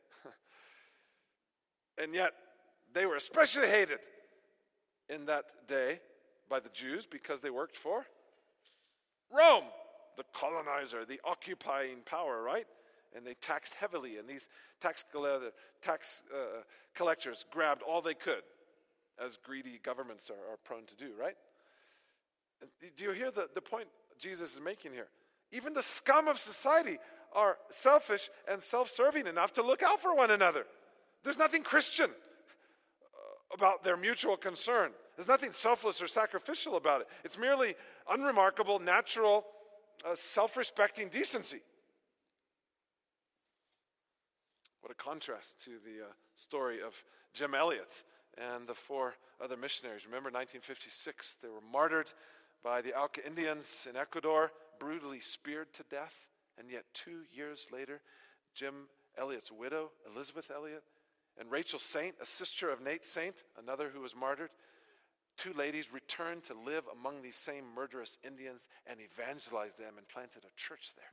And yet, they were especially hated in that day by the Jews because they worked for Rome, the colonizer, the occupying power, right? And they taxed heavily, and these tax collectors grabbed all they could, as greedy governments are prone to do, right? Do you hear the point Jesus is making here? Even the scum of society are selfish and self-serving enough to look out for one another. There's nothing Christian about their mutual concern. There's nothing selfless or sacrificial about it. It's merely unremarkable, natural, self-respecting decency. What a contrast to the story of Jim Elliot and the 4 other missionaries. Remember 1956, they were martyred by the Auca Indians in Ecuador, brutally speared to death. And yet 2 years later, Jim Elliot's widow, Elizabeth Elliot, and Rachel Saint, a sister of Nate Saint, another who was martyred, 2 ladies returned to live among these same murderous Indians and evangelized them and planted a church there.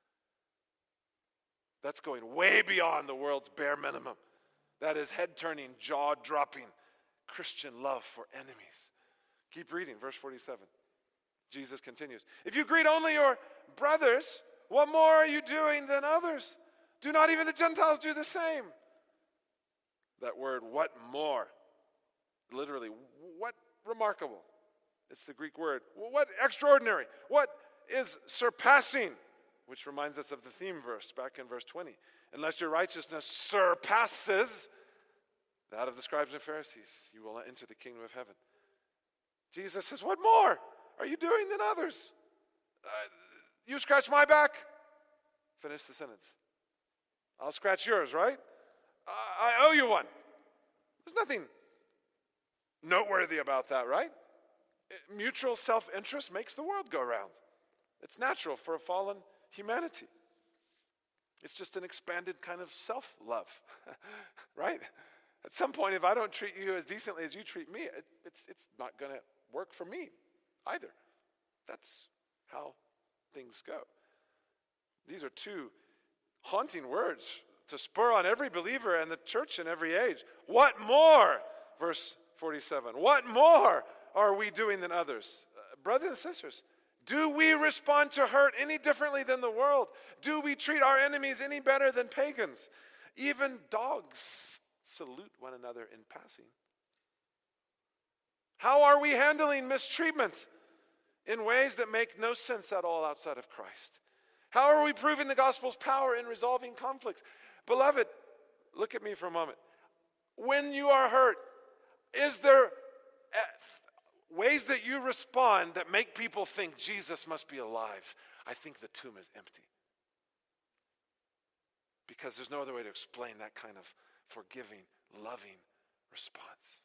That's going way beyond the world's bare minimum. That is head-turning, jaw-dropping Christian love for enemies. Keep reading, verse 47. Jesus continues, "If you greet only your brothers, what more are you doing than others? Do not even the Gentiles do the same?" That word, what more? Literally, what remarkable? It's the Greek word. What extraordinary? What is surpassing? Which reminds us of the theme verse back in verse 20. Unless your righteousness surpasses that of the scribes and Pharisees, you will not enter the kingdom of heaven. Jesus says, what more are you doing than others? You scratch my back. Finish the sentence. I'll scratch yours, right? I owe you one. There's nothing noteworthy about that, right? Mutual self-interest makes the world go round. It's natural for a fallen humanity. It's just an expanded kind of self-love, right? At some point, if I don't treat you as decently as you treat me, it's not going to work for me either. That's how things go. These are 2 haunting words to spur on every believer and the church in every age. What more, verse 47, what more are we doing than others? Brothers and sisters, do we respond to hurt any differently than the world? Do we treat our enemies any better than pagans? Even dogs salute one another in passing. How are we handling mistreatment in ways that make no sense at all outside of Christ? How are we proving the gospel's power in resolving conflicts? Beloved, look at me for a moment. When you are hurt, is there ways that you respond that make people think Jesus must be alive? I think the tomb is empty. Because there's no other way to explain that kind of forgiving, loving response.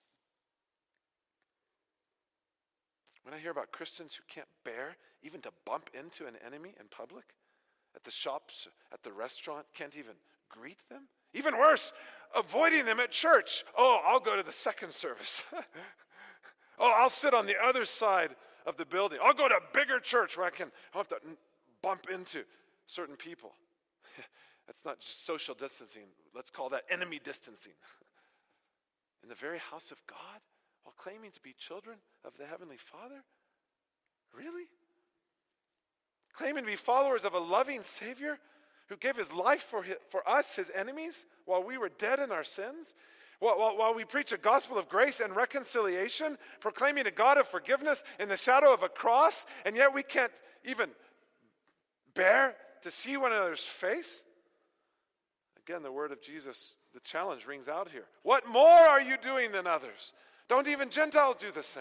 When I hear about Christians who can't bear even to bump into an enemy in public, at the shops, at the restaurant, can't even greet them. Even worse, avoiding them at church. Oh, I'll go to the second service. Oh, I'll sit on the other side of the building. I'll go to a bigger church where I'll have to bump into certain people. That's not just social distancing. Let's call that enemy distancing. In the very house of God, while claiming to be children of the Heavenly Father? Really? Claiming to be followers of a loving Savior who gave his life for us, his enemies, while we were dead in our sins? While we preach a gospel of grace and reconciliation, proclaiming a God of forgiveness in the shadow of a cross, and yet we can't even bear to see one another's face? Again, the word of Jesus, the challenge rings out here. What more are you doing than others? Don't even Gentiles do the same?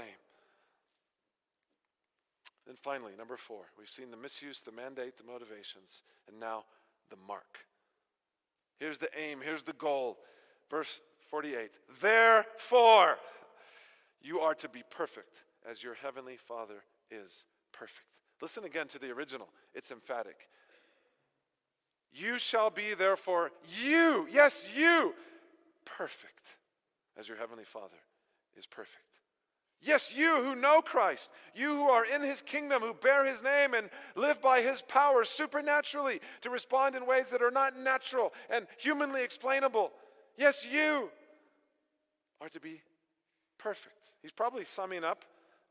And finally, number 4, we've seen the misuse, the mandate, the motivations, and now the mark. Here's the aim, here's the goal. Verse 48, therefore, you are to be perfect as your heavenly Father is perfect. Listen again to the original. It's emphatic. You shall be, therefore, you, yes, you, perfect as your heavenly Father is perfect. Yes, you who know Christ, you who are in his kingdom, who bear his name and live by his power supernaturally to respond in ways that are not natural and humanly explainable. Yes, you are to be perfect. He's probably summing up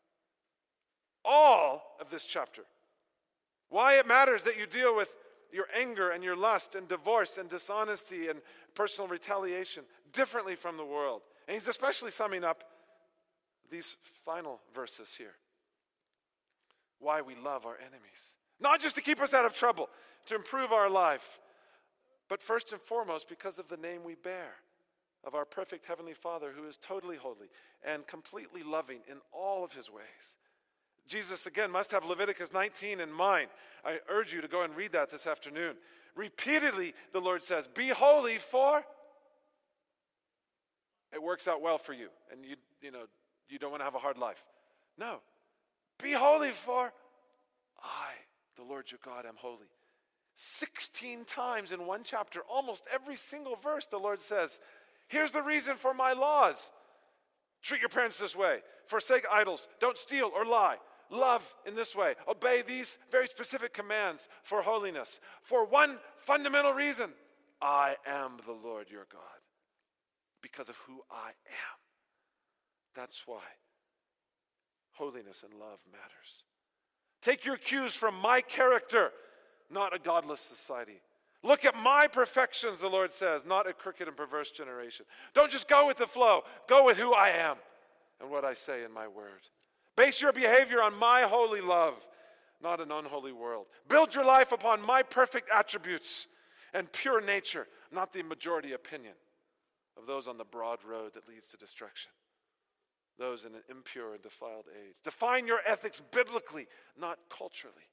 all of this chapter. Why it matters that you deal with your anger and your lust and divorce and dishonesty and personal retaliation differently from the world. And he's especially summing up these final verses here. Why we love our enemies. Not just to keep us out of trouble, to improve our life, but first and foremost because of the name we bear, of our perfect Heavenly Father who is totally holy and completely loving in all of his ways. Jesus, again, must have Leviticus 19 in mind. I urge you to go and read that this afternoon. Repeatedly, the Lord says, be holy for it works out well for you. And you don't want to have a hard life. No. Be holy for I, the Lord your God, am holy. 16 times in one chapter, almost every single verse, the Lord says, here's the reason for my laws. Treat your parents this way. Forsake idols. Don't steal or lie. Love in this way. Obey these very specific commands for holiness. For one fundamental reason. I am the Lord your God. Because of who I am. That's why holiness and love matters. Take your cues from my character, not a godless society. Look at my perfections, the Lord says, not a crooked and perverse generation. Don't just go with the flow. Go with who I am and what I say in my word. Base your behavior on my holy love, not an unholy world. Build your life upon my perfect attributes and pure nature, not the majority opinion of those on the broad road that leads to destruction. Those in an impure and defiled age. Define your ethics biblically, not culturally.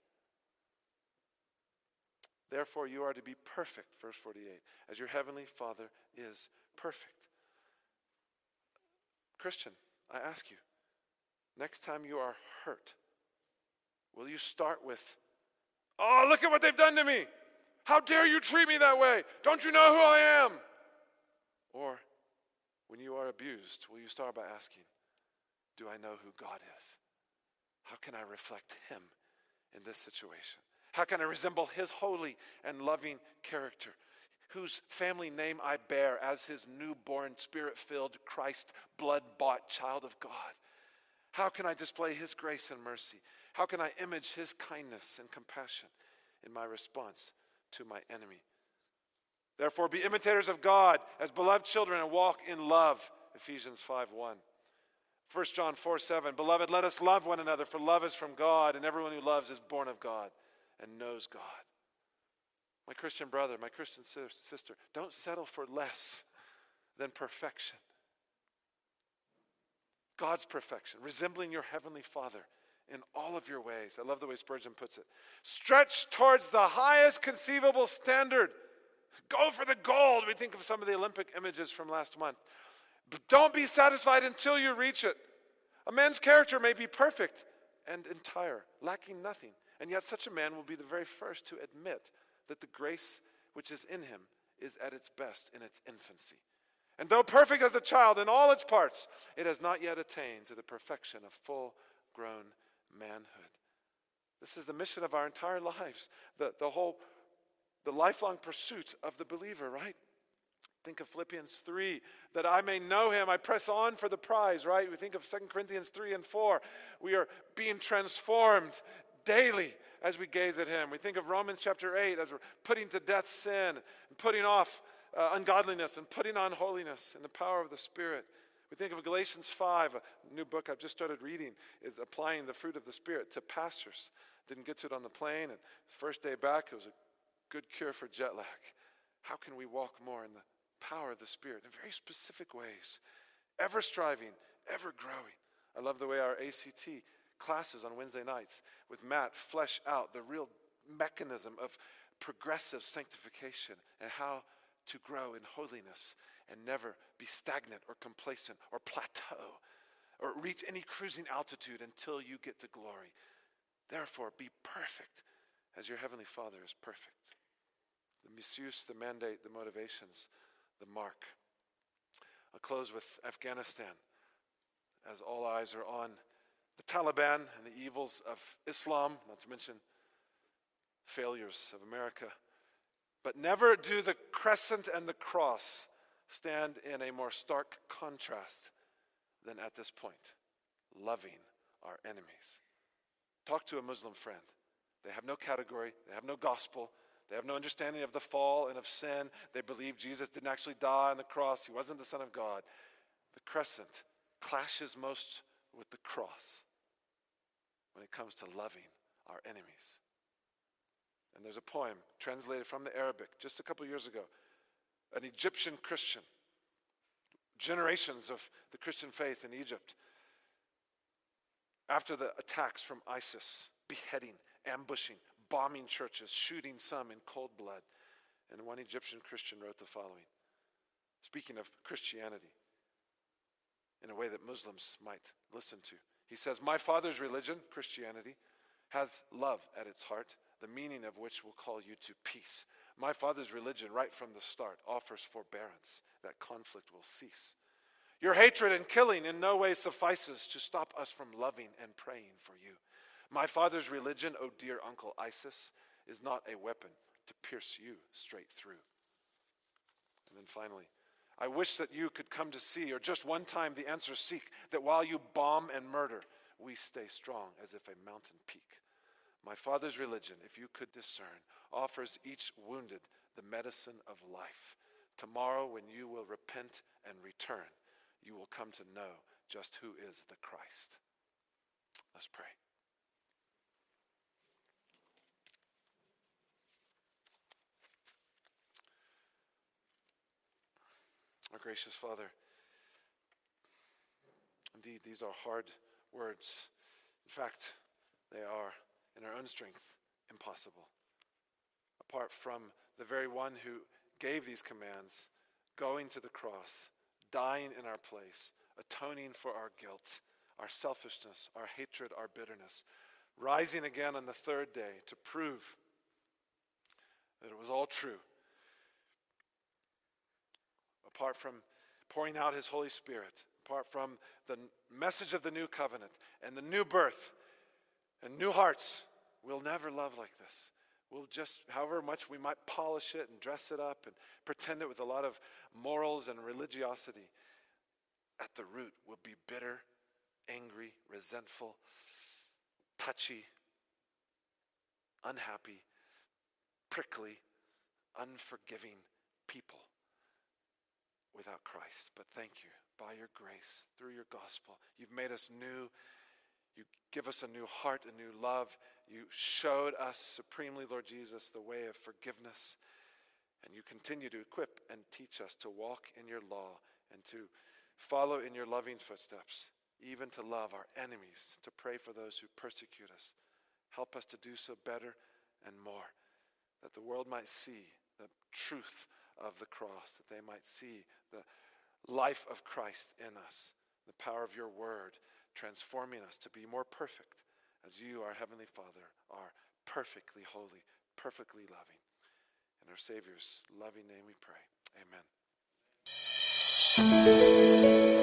Therefore, you are to be perfect, verse 48, as your heavenly Father is perfect. Christian, I ask you, next time you are hurt, will you start with, oh, look at what they've done to me. How dare you treat me that way? Don't you know who I am? Or when you are abused, will you start by asking, do I know who God is? How can I reflect him in this situation? How can I resemble his holy and loving character, whose family name I bear as his newborn, spirit-filled, Christ, blood-bought child of God? How can I display his grace and mercy? How can I image his kindness and compassion in my response to my enemy? Therefore, be imitators of God as beloved children and walk in love, Ephesians 5:1. 1 John 4:7, beloved, let us love one another, for love is from God, and everyone who loves is born of God and knows God. My Christian brother, my Christian sister, don't settle for less than perfection. God's perfection, resembling your heavenly Father in all of your ways. I love the way Spurgeon puts it. Stretch towards the highest conceivable standard. Go for the gold. We think of some of the Olympic images from last month. But don't be satisfied until you reach it. A man's character may be perfect and entire, lacking nothing. And yet such a man will be the very first to admit that the grace which is in him is at its best in its infancy. And though perfect as a child in all its parts, it has not yet attained to the perfection of full-grown manhood. This is the mission of our entire lives. The whole the lifelong pursuit of the believer, right? Think of Philippians 3, that I may know him, I press on for the prize, right? We think of 2 Corinthians 3 and 4. We are being transformed daily as we gaze at him. We think of Romans chapter 8 as we're putting to death sin, and putting off ungodliness, and putting on holiness in the power of the Spirit. We think of Galatians 5, a new book I've just started reading, is applying the fruit of the Spirit to pastors. Didn't get to it on the plane, and first day back, it was a good cure for jet lag. How can we walk more in the power of the Spirit in very specific ways? Ever striving, ever growing. I love the way our ACT classes on Wednesday nights with Matt flesh out the real mechanism of progressive sanctification and how to grow in holiness and never be stagnant or complacent or plateau or reach any cruising altitude until you get to glory. Therefore, be perfect as your heavenly Father is perfect. The misuse, the mandate, the motivations, the mark. I'll close with Afghanistan, as all eyes are on the Taliban and the evils of Islam, not to mention failures of America. But never do the crescent and the cross stand in a more stark contrast than at this point, loving our enemies. Talk to a Muslim friend. They have no category, they have no gospel, they have no understanding of the fall and of sin. They believe Jesus didn't actually die on the cross, he wasn't the Son of God. The crescent clashes most with the cross when it comes to loving our enemies. And there's a poem translated from the Arabic just a couple years ago. An Egyptian Christian, generations of the Christian faith in Egypt, after the attacks from ISIS, beheading, ambushing, bombing churches, shooting some in cold blood. And one Egyptian Christian wrote the following, speaking of Christianity in a way that Muslims might listen to. He says, "My father's religion, Christianity, has love at its heart, the meaning of which will call you to peace. My father's religion, right from the start, offers forbearance, that conflict will cease. Your hatred and killing in no way suffices to stop us from loving and praying for you. My father's religion, oh dear Uncle ISIS, is not a weapon to pierce you straight through." And then finally, I wish that you could come to see, or just one time the answer seek, that while you bomb and murder, we stay strong as if a mountain peak. My father's religion, if you could discern, offers each wounded the medicine of life. Tomorrow, when you will repent and return, you will come to know just who is the Christ. Let's pray. Our gracious Father, indeed, these are hard words. In fact, they are, in our own strength, impossible. Apart from the very one who gave these commands, going to the cross, dying in our place, atoning for our guilt, our selfishness, our hatred, our bitterness, rising again on the third day to prove that it was all true. Apart from pouring out his Holy Spirit, apart from the message of the new covenant and the new birth and new hearts, we'll never love like this. We'll just, however much we might polish it and dress it up and pretend it with a lot of morals and religiosity, at the root will be bitter, angry, resentful, touchy, unhappy, prickly, unforgiving people without Christ. But thank you, by your grace, through your gospel, you've made us new. You give us a new heart, a new love. You showed us supremely, Lord Jesus, the way of forgiveness. And you continue to equip and teach us to walk in your law and to follow in your loving footsteps, even to love our enemies, to pray for those who persecute us. Help us to do so better and more, that the world might see the truth of the cross, that they might see the life of Christ in us, the power of your word, transforming us to be more perfect as you, our Heavenly Father, are perfectly holy, perfectly loving. In our Savior's loving name we pray. Amen.